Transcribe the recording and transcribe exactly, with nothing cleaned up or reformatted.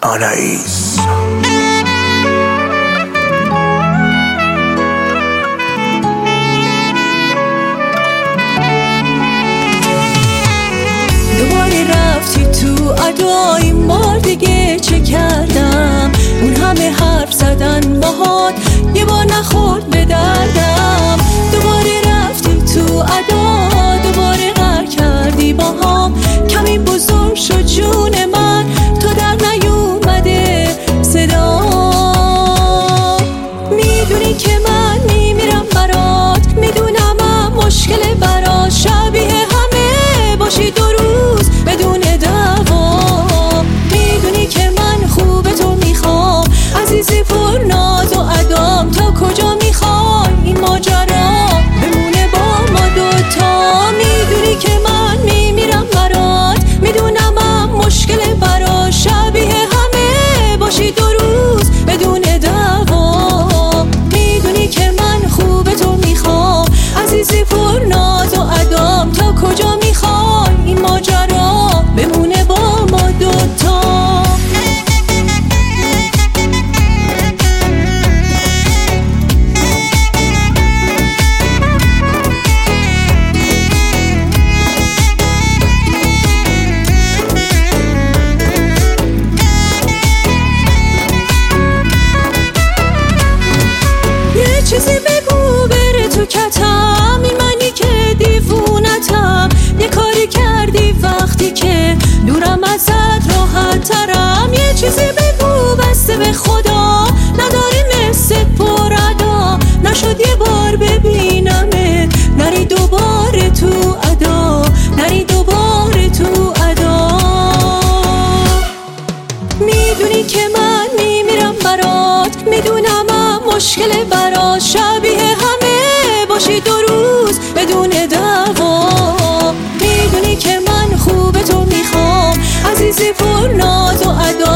آنایس. دوباره رفتی تو ادا، این بار دیگه چه کردم؟ اون همه حرف زدن باهات یه بار نخورد به دردم. دوباره رفتی تو ادا، دوباره غر کردی باهام. کمی بزرگ شد جون من، تو در نیومده صدا. میدونی که من میمیرم برات، میدونم هم مشکل برات. شبیه همه باشی دو روز بدون دعوا. میدونی که من خوب تو میخوام، عزیزی پر ناز و ادام. تا کجا میخوای این ماجرا بمونه با ما دوتا؟ میدونی که من میمیرم برات، میدونم هم مشکل برات. شبیه همه باشی دو روز بدون دعوا. میدونی که من خوب تو میخوام، عزیزی پر ناز و ادام. تا کجا میخوای این ماجرا بمونه با ما دوتا؟ چیزی بگو بره تو کتم، این منی که دیوونتم. یه کاری کردی وقتی که دورم ازت راحت ترم. یه چیزی بگو بسته به خدا، نداری مثل پرادا. نشد یه بار ببینمت، نری دوباره تو ادا، نری دوباره تو ادا. میدونی که من میمیرم برات، میدونم هم مشکل برات. شبیه همه باشی دو روز بدون دعوا. میدونی که من خوب تو میخوام، عزیزی پر ناز و ادا.